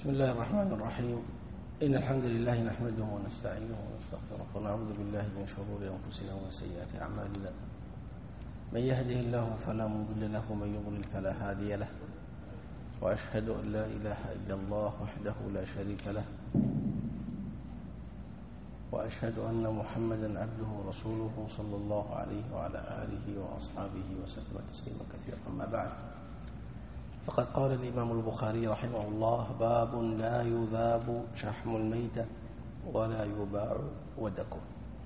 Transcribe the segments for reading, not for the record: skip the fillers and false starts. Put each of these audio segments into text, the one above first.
بسم الله الرحمن الرحيم. إن الحمد لله نحمده ونستعينه ونستغفره ونعوذ بالله من شرور أنفسنا ومن سيئات أعمالنا. من يهده الله فلا مضل له ومن يضلل فلا هادي له، وأشهد أن لا إله إلا الله وحده لا شريك له، وأشهد أن محمدا عبده ورسوله صلى الله عليه وعلى آله وأصحابه وسلم تسليما كثيرا. أما بعد، فقد قال الإمام البخاري رحمه الله: باب لا يذاب شحم الميتة ولا يباع ودكه.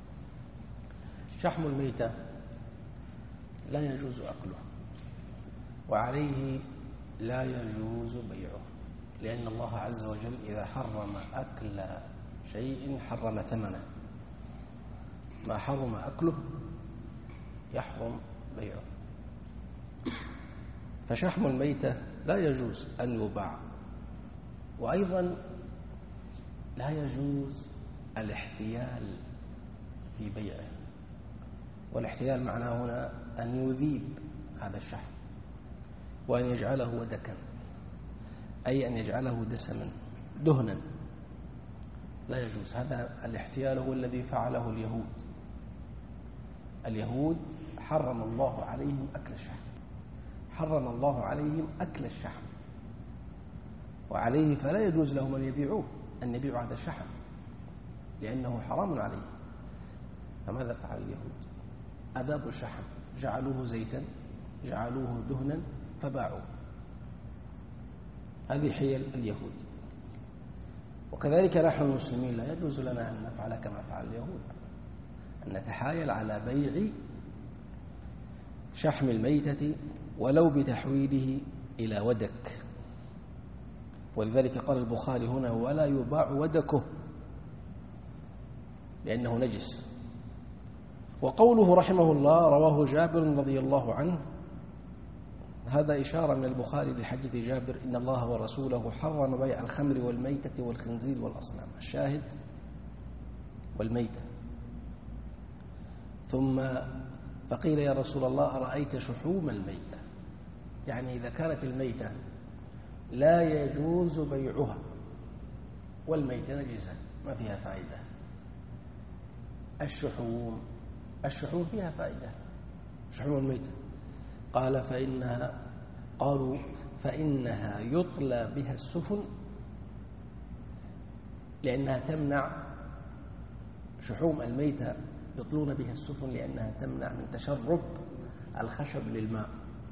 شحم الميتة لا يجوز أكله، وعليه لا يجوز بيعه، لأن الله عز وجل إذا حرم أكل شيء حرم ثمنه. ما حرم أكله يحرم بيعه. فشحم الميتة لا يجوز أن يباع، وأيضا لا يجوز الاحتيال في بيعه. والاحتيال معناه هنا أن يذيب هذا الشحم وأن يجعله ودكا، أي أن يجعله دسما دهنا، لا يجوز. هذا الاحتيال هو الذي فعله اليهود. اليهود حرم الله عليهم أكل الشحم، حرم الله عليهم أكل الشحم، وعليه فلا يجوز لهم أن يبيعوه، أن يبيعوا هذا الشحم، لأنه حرام عليه. فماذا فعل اليهود؟ أذابوا الشحم، جعلوه زيتا، جعلوه دهنا، فباعوه. هذه حيل اليهود. وكذلك نحن المسلمين لا يجوز لنا أن نفعل كما فعل اليهود، أن نتحايل على بيع شحم الميتة ولو بتحويله إلى ودك. ولذلك قال البخاري هنا: ولا يباع ودكه، لأنه نجس. وقوله رحمه الله: رواه جابر رضي الله عنه، هذا إشارة من البخاري لحديث جابر: إن الله ورسوله حرم بيع الخمر والميتة والخنزير والأصنام. الشاهد والميتة. ثم فقيل: يا رسول الله أرأيت شحوم الميتة؟ يعني إذا كانت الميتة لا يجوز بيعها، والميتة نجسة ما فيها فائدة. الشحوم فيها فائدة، شحوم الميتة. قالوا فإنها يطلى بها السفن، لأنها تمنع، شحوم الميتة يطلون بها السفن لأنها تمنع من تشرب الخشب للماء،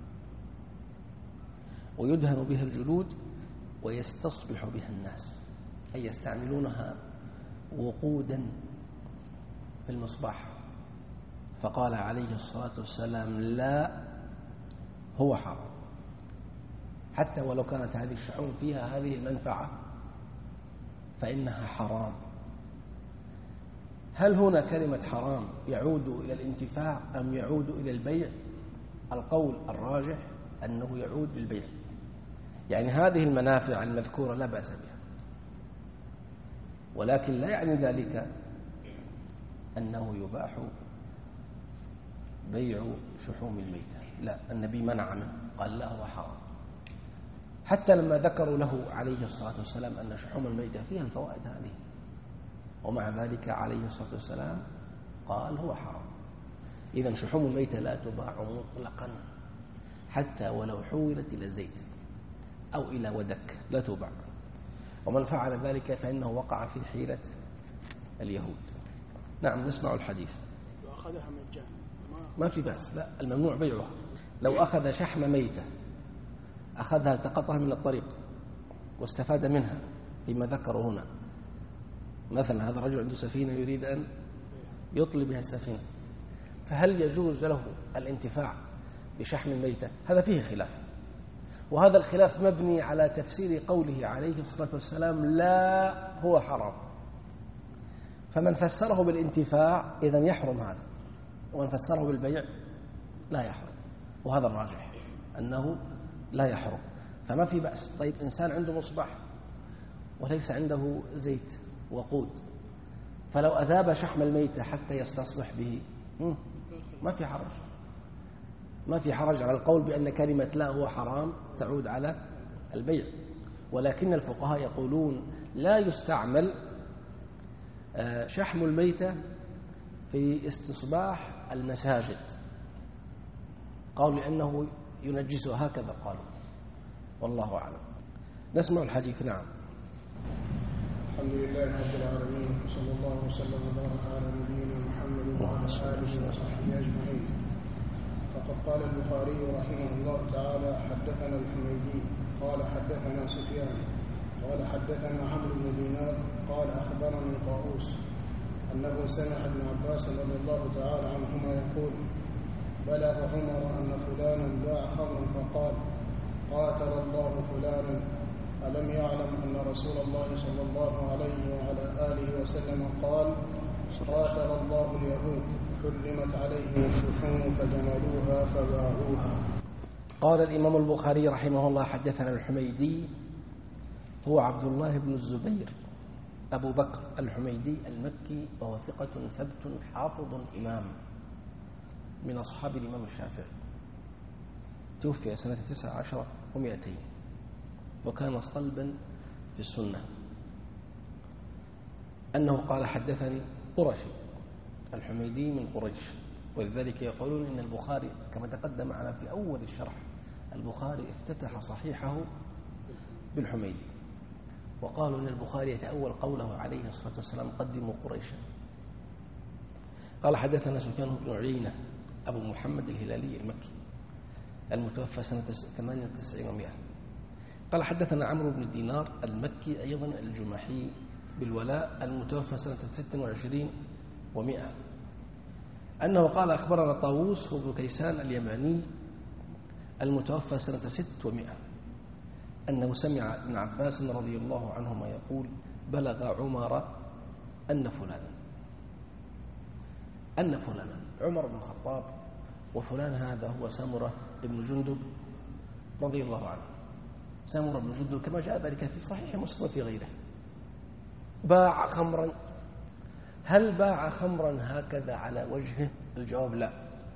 ويدهن بها الجلود ويستصبح بها الناس، أي يستعملونها وقودا في المصباح. فقال عليه الصلاة والسلام: لا، هو حرام، حتى ولو كانت هذه الشحوم فيها هذه المنفعة فإنها حرام. هل هنا كلمة حرام يعود إلى الانتفاع أم يعود إلى البيع؟ القول الراجح أنه يعود للبيع، يعني هذه المنافع المذكورة لا بأس بها، ولكن لا يعني ذلك أنه يباح بيع شحوم الميتة. لا، النبي منع منه، قال لا، هو حرام. حتى لما ذكروا له عليه الصلاة والسلام أن شحوم الميتة فيها الفوائد هذه، ومع ذلك عليه الصلاة والسلام قال هو حرام. إذن شحوم الميتة لا تباع مطلقا، حتى ولو حولت إلى زيت أو إلى ودك لا تباع. ومن فعل ذلك فإنه وقع في حيلة اليهود. نعم، نسمع الحديث. لو أخذها مجانا ما في بأس، لا، الممنوع بيعها. لو أخذ شحم ميتة، أخذها التقطها من الطريق واستفاد منها فيما ذكروا هنا، مثلا هذا الرجل عنده سفينة يريد أن يطلي بها السفينة، فهل يجوز له الانتفاع بشحم الميتة؟ هذا فيه خلاف، وهذا الخلاف مبني على تفسير قوله عليه الصلاة والسلام: لا، هو حرام. فمن فسره بالانتفاع إذن يحرم هذا، ومن فسره بالبيع لا يحرم، وهذا الراجح أنه لا يحرم. فما في بأس. طيب، إنسان عنده مصباح وليس عنده زيت وقود، فلو أذاب شحم الميتة حتى يستصبح به ما في حرج، ما في حرج على القول بأن كلمة لا هو حرام تعود على البيع. ولكن الفقهاء يقولون لا يستعمل شحم الميتة في استصباح المساجد، قالوا لأنه ينجسها، هكذا قالوا، والله أعلم. نسمع الحديث. نعم. الحمد لله رب العالمين، وصلى الله وسلم وبارك على نبينا محمد وعلى آله وصحبه أجمعين. فقد قال البخاري رحمه الله تعالى: حدثنا الحميدي قال حدثنا سفيان قال حدثنا عمرو بن دينار قال أخبرني طاووس أنه سمع ابن عباس رضي الله تعالى عنهما يقول: بلغ عمر أن فلانا باع خمرا فقال: قاتل الله فلانا، ألم يعلم أن رسول الله صلى الله عليه وعلى آله وسلم قال: قاتل الله اليهود، حرمت عليهم الشحوم فجملوها فباعوها. قال الإمام البخاري رحمه الله: حدثنا الحميدي، هو عبد الله بن الزبير أبو بكر الحميدي المكي، وهو ثقة ثبت حافظ إمام من أصحاب الإمام الشافعي، توفي سنة 19 و200، وكان صلبا في السنة. أنه قال: حدثني قرشي، الحميدي من قريش، ولذلك يقولون إن البخاري كما تقدم معنا في أول الشرح، البخاري افتتح صحيحه بالحميدي، وقالوا إن البخاري يتأول قوله عليه الصلاة والسلام: قدموا قريشا. قال: حدثنا سفيان بن عيينة أبو محمد الهلالي المكي، المتوفى سنة 98 و100. قال: حدثنا عمرو بن دينار المكي أيضا الجمحي بالولاء، المتوفى سنة 26 و100. أنه قال: أخبرنا طاووس بن كيسان اليماني، المتوفى سنة 6 و100، أنه سمع ابن عباس رضي الله عنهما يقول: بلغ عمر أن فلانا عمر بن الخطاب، وفلان هذا هو سمرة بن جندب رضي الله عنه. سمرة بن جندب كما جاء ذلك في صحيح مسلم في غيره، باع خمرا. هل باع خمرا هكذا على وجهه؟ الجواب لا،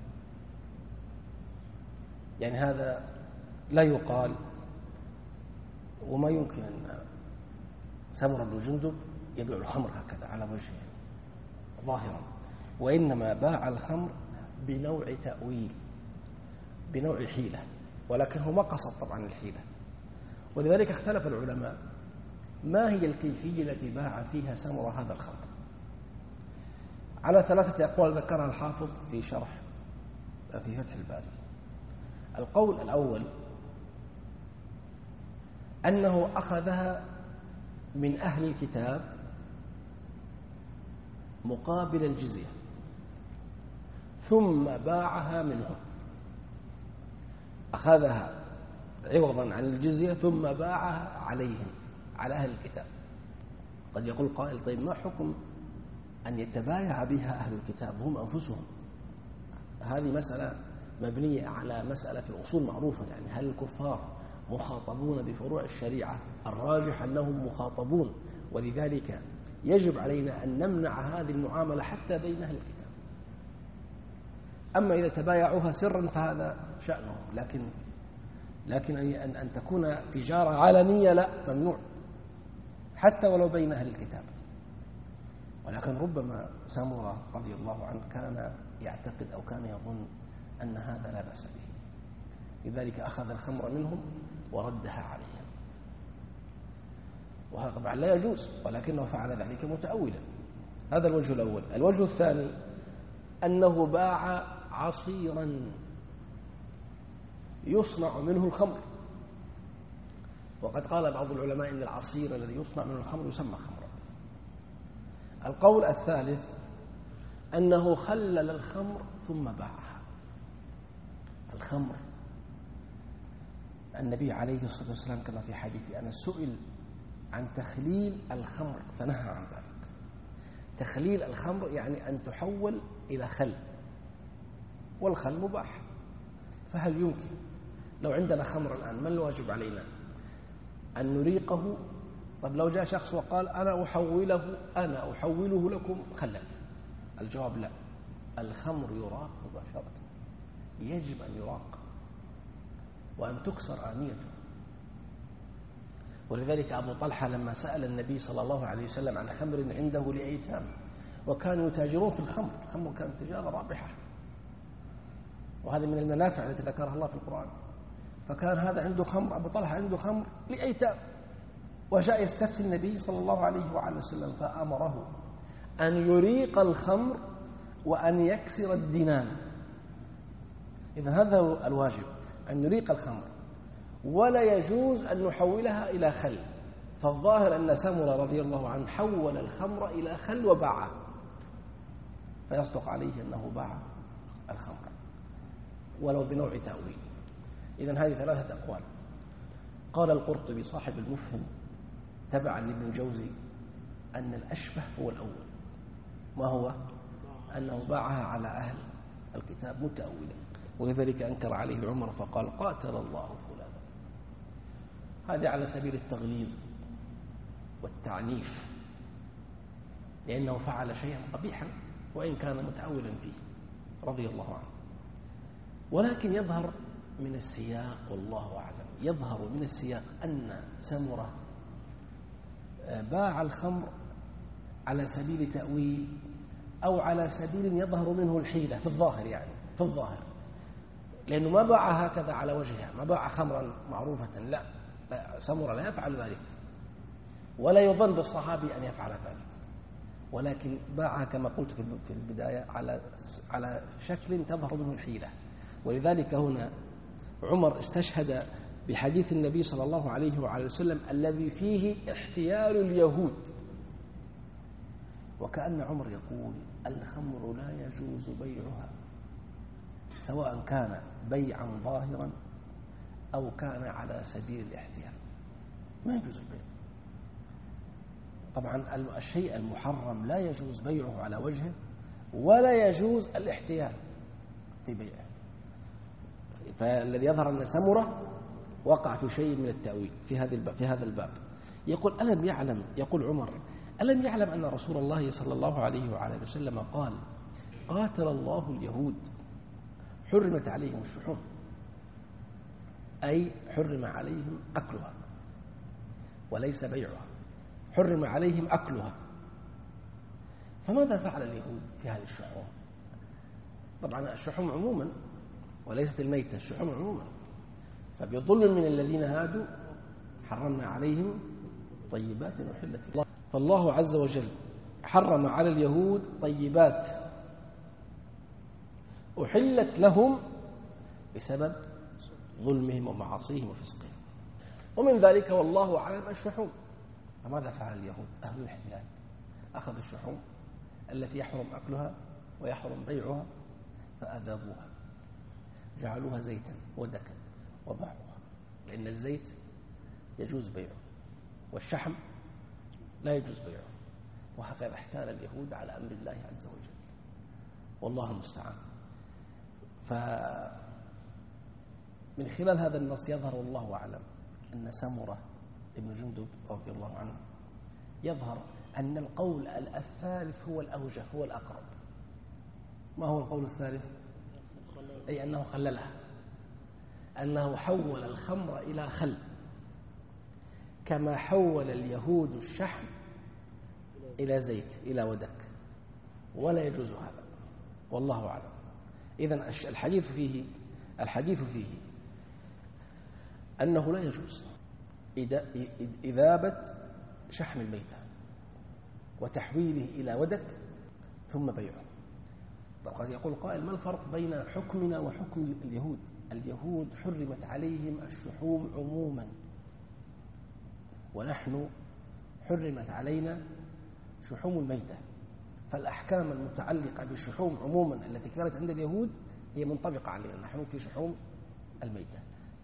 يعني هذا لا يقال، وما يمكن أن سمرة بن جندب يبيع الخمر هكذا على وجهه ظاهرا، وإنما باع الخمر بنوع تأويل، بنوع حيلة، ولكن هو ما قصد طبعا الحيلة. ولذلك اختلف العلماء ما هي الكيفية التي باع فيها سمرة هذا الخمر، على 3 أقوال ذكرها الحافظ في شرح في فتح الباري. القول الأول أنه أخذها من أهل الكتاب مقابل الجزية، ثم باعها منهم، أخذها عوضا عن الجزية ثم باعها عليهم، على أهل الكتاب. قد يقول قائل: طيب ما حكم أن يتبايع بها أهل الكتاب هم أنفسهم؟ هذه مسألة مبنية على مسألة في الأصول معروفة، يعني هل الكفار مخاطبون بفروع الشريعة؟ الراجح أنهم مخاطبون، ولذلك يجب علينا أن نمنع هذه المعاملة حتى بين أهل الكتاب. أما إذا تبايعوها سرا فهذا شأنهم، لكن أن تكون تجارة علنية لا، ممنوع حتى ولو بين أهل الكتاب. ولكن ربما سمرة رضي الله عنه كان يعتقد أو كان يظن أن هذا لا بأس به، لذلك أخذ الخمر منهم وردها عليهم، وهذا طبعا لا يجوز، ولكنه فعل ذلك متأولا. هذا الوجه الأول. الوجه الثاني أنه باع عصيرا يصنع منه الخمر، وقد قال بعض العلماء إن العصير الذي يصنع منه الخمر يسمى خمرا. القول الثالث أنه خلل الخمر ثم باعها. الخمر النبي عليه الصلاة والسلام كما في حديث أنس سئل عن تخليل الخمر فنهى عن ذلك. تخليل الخمر يعني أن تحول إلى خل، والخل مباح، فهل يمكن لو عندنا خمر الآن ما الواجب علينا؟ أن نريقه؟ طب لو جاء شخص وقال أنا أحوله لكم خلا، الجواب لا، الخمر يراق مباشرة، يجب أن يراق وأن تكسر آنيته. ولذلك أبو طلحة لما سأل النبي صلى الله عليه وسلم عن خمر عنده لأيتام، وكانوا يتاجرون في الخمر، الخمر كانت تجارة رابحة، وهذه من المنافع التي ذكرها الله في القرآن. فكان هذا عنده خمر، أبو طلحة عنده خمر لأيتام، وجاء يستفتي النبي صلى الله عليه وعلى وسلم فأمره أن يريق الخمر وأن يكسر الدنان. إذن هذا هو الواجب، أن نريق الخمر، ولا يجوز أن نحولها إلى خل. فالظاهر أن سمرة رضي الله عنه حول الخمر إلى خل وباعه، فيصدق عليه أنه باع الخمر ولو بنوع تأويل. إذن هذه ثلاثة أقوال. قال القرطبي صاحب المفهم تبعا لابن الجوزي أن الأشبه هو الأول، ما هو؟ أنه باعها على أهل الكتاب متأولا، ولذلك أنكر عليه عمر فقال قاتل الله فلانا. هذا على سبيل التغليظ والتعنيف، لأنه فعل شيئا قبيحا وإن كان متأولا فيه رضي الله عنه. ولكن يظهر من السياق، والله أعلم، يظهر من السياق أن سمرة باع الخمر على سبيل تأويل أو على سبيل يظهر منه الحيلة في الظاهر، يعني في الظاهر، لأنه ما باع هكذا على وجهها، ما باع خمرا معروفة، لا سمرة لا يفعل ذلك، ولا يظن بالصحابي أن يفعل ذلك، ولكن باعها كما قلت في البداية على شكل تظهر منه الحيلة. ولذلك هنا عمر استشهد بحديث النبي صلى الله عليه وعلى وسلم الذي فيه احتيال اليهود، وكأن عمر يقول الخمر لا يجوز بيعها، سواء كان بيعا ظاهرا أو كان على سبيل الاحتيال، ما يجوز البيع. طبعا الشيء المحرم لا يجوز بيعه على وجهه، ولا يجوز الاحتيال في بيعه. فالذي يظهر أن سمرة وقع في شيء من التأويل في هذا الباب. يقول ألم يعلم، يقول عمر ألم يعلم أن رسول الله صلى الله عليه وعلى وسلم قال قاتل الله اليهود حرمت عليهم الشحوم، أي حرم عليهم أكلها وليس بيعها، حرم عليهم أكلها. فماذا فعل اليهود في هذه الشحوم؟ طبعا الشحوم عموما وليست الميتة، الشحوم عموما. فبظلم من الذين هادوا حرمنا عليهم طيبات أحلت لهم. فالله عز وجل حرم على اليهود طيبات أحلت لهم بسبب ظلمهم ومعاصيهم وفسقهم، ومن ذلك والله أعلم الشحوم. فماذا فعل اليهود أهل الاحتلال؟ أخذوا الشحوم التي يحرم أكلها ويحرم بيعها فأذابوها، جعلوها زيتا ودكا وباعوها، لأن الزيت يجوز بيعه والشحم لا يجوز بيعه. وهكذا احتال اليهود على أمر الله عز وجل، والله المستعان. فمن خلال هذا النص يظهر والله أعلم أن سمرة ابن جندب رضي الله عنه يظهر أن القول الثالث هو الأوجه، هو الأقرب. ما هو القول الثالث؟ أي أنه خللها، أنه حول الخمر إلى خل، كما حول اليهود الشحم إلى زيت إلى ودك، ولا يجوز هذا والله أعلم. إذن الحديث فيه أنه لا يجوز إذابة شحم الميتة وتحويله إلى ودك ثم بيعه. قد يقول قائل ما الفرق بين حكمنا وحكم اليهود؟ اليهود حرمت عليهم الشحوم عموما، ونحن حرمت علينا شحوم الميتة، فالأحكام المتعلقة بالشحوم عموما التي كانت عند اليهود هي منطبقة علينا نحن في شحوم الميتة.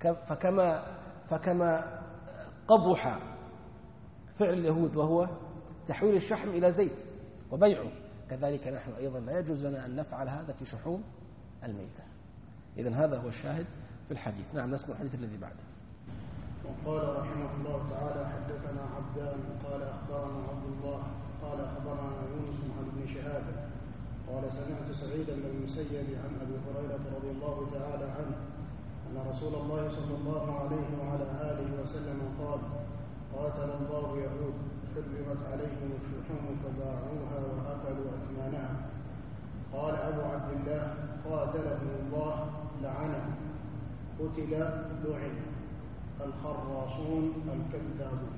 فكما قبح فعل اليهود وهو تحويل الشحم إلى زيت وبيعه، كذلك نحن أيضا لا يجوز لنا أن نفعل هذا في شحوم الميتة. إذن هذا هو الشاهد في الحديث. نعم، نسمع الحديث الذي بعده. وقال رحمه الله تعالى حدثنا عبدان قال أخبرنا عبد الله قال أخبرنا يونس عن ابن شهاب قال سمعت سعيدا بن المسيب عن أبي هريرة رضي الله تعالى عنه أن رسول الله صلى الله عليه وعلى آله وسلم قال قاتل الله يهود حرمت عليهم الشحوم فباعوها وأكلوا أثمانها. قال أبو عبد الله قاتلهم الله لعنهم قتل لعن الخراصون الكذابون.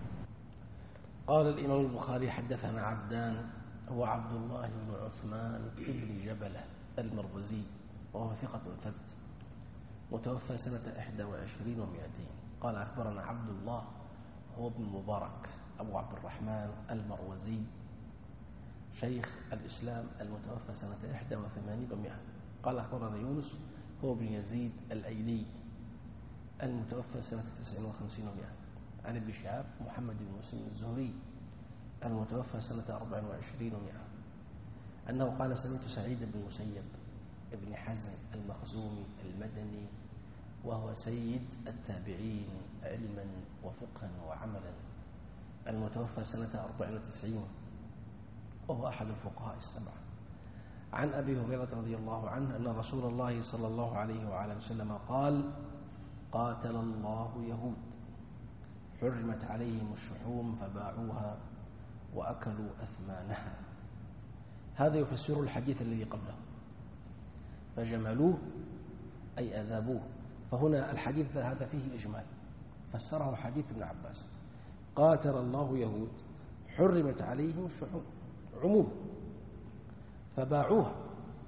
قال الإمام البخاري حدثنا عبدان هو عبد الله بن عثمان بن جبلة المروزي وهو ثقة ثبت متوفى سنة 21 و200. قال أخبرنا عبد الله هو ابن مبارك أبو عبد الرحمن المروزي شيخ الإسلام المتوفى سنة 81 و100. قال أخبرنا يونس هو ابن يزيد الأيلي المتوفى سنة 59 و100 عن ابن شهاب محمد بن مسلم الزهري المتوفى سنة 24 و100 أنه قال سمعت سعيد بن المسيب ابن حزم المخزومي المدني وهو سيد التابعين علما وفقها وعملا المتوفى سنة 94 وهو أحد الفقهاء السبعة عن أبي هريرة رضي الله عنه أن رسول الله صلى الله عليه وعلى وسلم قال قاتل الله يهود حرمت عليهم الشحوم فباعوها وأكلوا أثمانها. هذا يفسر الحديث الذي قبله فجملوه أي أذابوه. فهنا الحديث هذا فيه إجمال فسره حديث ابن عباس قاتل الله يهود حرمت عليهم الشحوم عموم فباعوها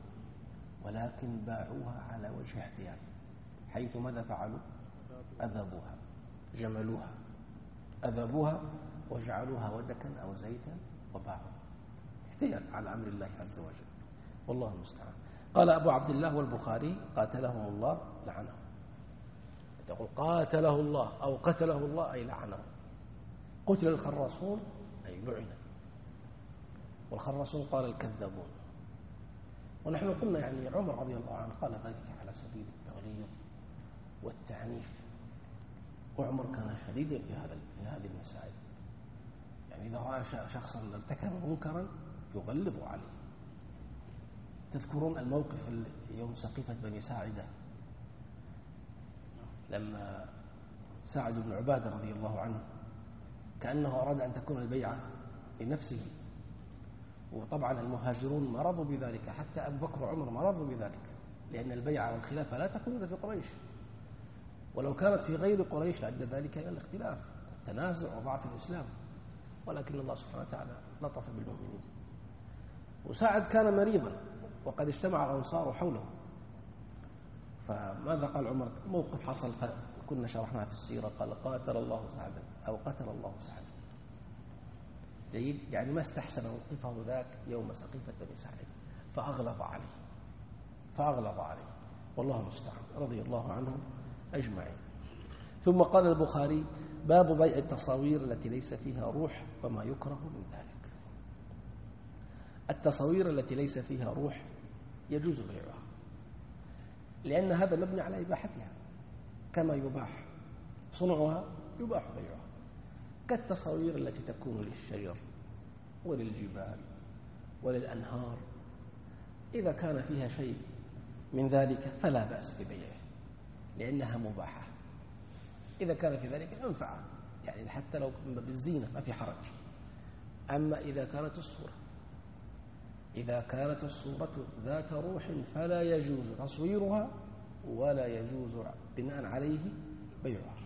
ولكن باعوها على وجه احتيال حيث ماذا فعلوا؟ أذابوها جملوها أذابوها وجعلوها ودكا أو زيتا وباعوا احتيال على أمر الله عز وجل والله المستعان. قال أبو عبد الله والبخاري قاتلهم الله لعنهم. تقول قاتله الله أو قتله الله أي لعنه. قتل الخراصون أي لعن والخراصون قال الكذابون. ونحن قلنا يعني عمر رضي الله عنه قال ذلك على سبيل التغليظ والتعنيف وعمر كان شديدا في هذه المسائل يعني إذا رأى شخصا ارتكب منكرا يغلظ عليه. تذكرون الموقف يوم سقيفة بني ساعدة لما سعد بن عبادة رضي الله عنه كأنه أراد أن تكون البيعة لنفسه وطبعا المهاجرون مرضوا بذلك حتى أبو بكر وعمر مرضوا بذلك لأن البيعة والخلافة لا تكون إلا في قريش ولو كانت في غير قريش لأدى ذلك إلى الاختلاف التنازع وضعف الإسلام ولكن الله سبحانه وتعالى لطف بالمؤمنين. وسعد كان مريضا وقد اجتمع الأنصار حوله فماذا قال عمر؟ موقف حصل كنا شرحناه في السيرة قال قاتل الله سعدا أو قتل الله سعدا. جيد يعني ما استحسن موقفه ذاك يوم سقيفة بني ساعدة فأغلظ عليه والله المستعان رضي الله عنهم أجمعين. ثم قال البخاري باب بيع التصاوير التي ليس فيها روح وما يكره من ذلك. التصاوير التي ليس فيها روح يجوز بيعها لأن هذا مبني على إباحتها كما يباح صنعها يباح بيعها كالتصاوير التي تكون للشجر وللجبال وللأنهار إذا كان فيها شيء من ذلك فلا بأس ببيعه لأنها مباحة. إذا كان في ذلك منفعة يعني حتى لو بالزينة ما في حرج. أما إذا كانت الصورة ذات روح فلا يجوز تصويرها ولا يجوز بناء عليه بيعها.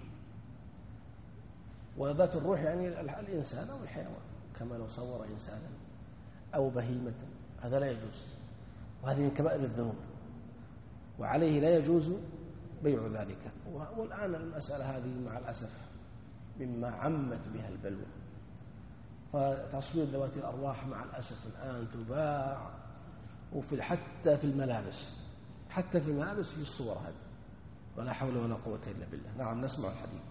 وذات الروح يعني الإنسان أو الحيوان كما لو صور إنسانا أو بهيمة هذا لا يجوز وهذه من كبائر الذنوب وعليه لا يجوز بيع ذلك. والآن المسألة هذه مع الأسف مما عمت بها البلوى فتصوير ذوات الأرواح مع الأسف الآن تباع حتى في الملابس يصور هذا ولا حول ولا قوة إلا بالله. نعم نسمع الحديث.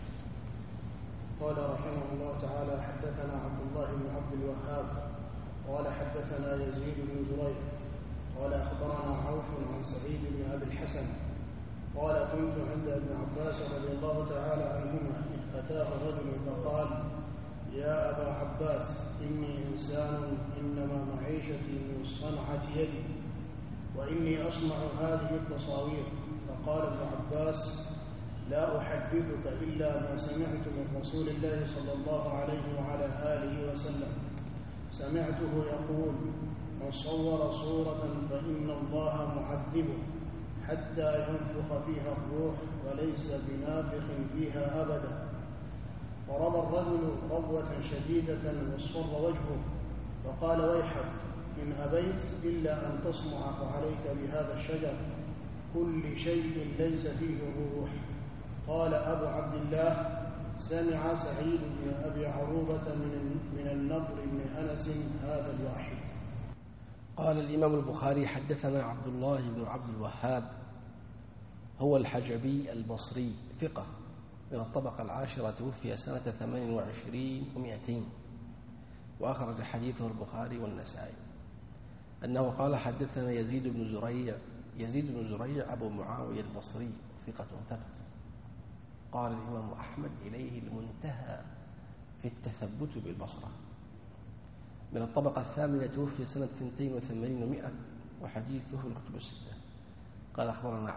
قال رحمه الله تعالى حدثنا عبد الله بن عبد الوهاب قال حدثنا يزيد بن زريع قال أخبرنا عوف عن سعيد بن أبي الحسن قال كنت عند ابن عباس رضي الله تعالى عنهما إذ أتاه رجل فقال يا أبا عباس إني إنسان إنما معيشتي من صنعة يدي وإني أصنع هذه التصاوير. فقال ابن عباس لا أحدثك إلا ما سمعت من رسول الله صلى الله عليه وعلى آله وسلم. سمعته يقول: من صور صورة فإن الله معذبه حتى ينفخ فيها الروح وليس بنافخ فيها أبدا. ورمى الرجل ربوة شديدة واصفر وجهه فقال: ويحك إن أبيت إلا أن تصنع فعليك بهذا الشجر كل شيء ليس فيه الروح. قال أبو عبد الله: سمع سعيد بن أبي عروبة من النضر بن أنس هذا الواحد. قال الإمام البخاري: حدثنا عبد الله بن عبد الوهاب، هو الحجبي البصري، ثقة من الطبقة العاشرة، توفي سنة 28 و200، وأخرج حديثه البخاري والنسائي، أنه قال: حدثنا يزيد بن زريع أبو معاوية البصري، ثقة ثبت. قال الإمام أحمد: إليه المنتهى في التثبت بالبصرة، من الطبقة الثامنة، توفي سنة 82 و100، وحديثه في الكتب الستة. قال: أخبرنا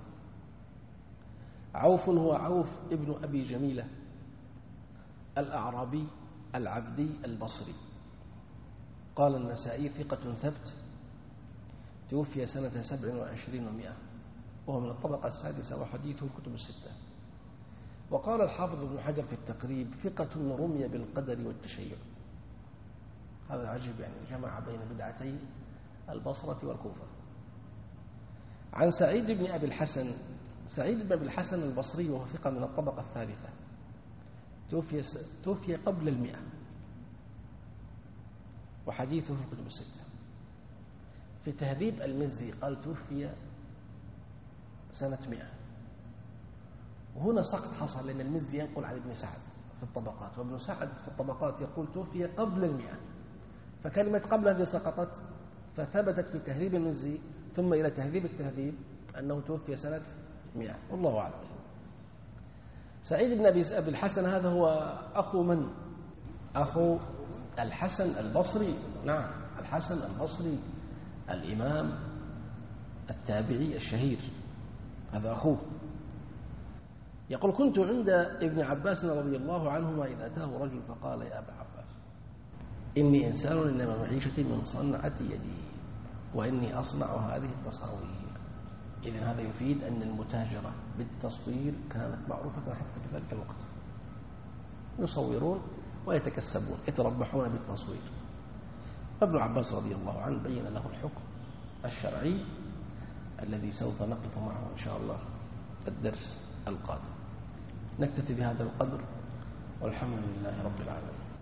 عوف هو عوف ابن أبي جميلة الأعرابي العبدي البصري. قال النسائي: ثقة ثبت، توفي سنة 27 و100، وهو من الطبقة السادسة، وحديثه الكتب الستة. وقال الحافظ ابن حجر في التقريب: ثقة رمي بالقدر والتشيع. هذا عجيب، يعني جمع بين بدعتي البصرة والكوفة. عن سعيد بن أبي الحسن البصري، وهو ثقة من الطبقة الثالثة، توفي قبل 100، وحديثه في الكتب الستة. في تهذيب المزي قال: توفي سنة 100، وهنا سقط حصل، لأن المزي ينقل عن ابن سعد في الطبقات، وابن سعد في الطبقات يقول توفي قبل 100، فكلمة قبل هذه سقطت، فثبتت في تهذيب المزي ثم إلى تهذيب التهذيب أنه توفي سنة 100، والله أعلم. سعيد بن أبي الحسن هذا هو أخو من؟ أخو الحسن البصري. نعم، الحسن البصري الإمام التابعي الشهير، هذا أخوه. يقول: كنت عند ابن عباس رضي الله عنهما إذا أتاه رجل فقال: يا أبا عباس، إني إنسان إنما معيشتي من صنعة يدي، وإني أصنع هذه التصاوير. إذن هذا يفيد أن المتاجرة بالتصوير كانت معروفة حتى في ذلك الوقت، يصورون ويتكسبون، يتربحون بالتصوير. فابن عباس رضي الله عنه بين له الحكم الشرعي الذي سوف نقف معه إن شاء الله الدرس القادم. نكتفي بهذا القدر، والحمد لله رب العالمين.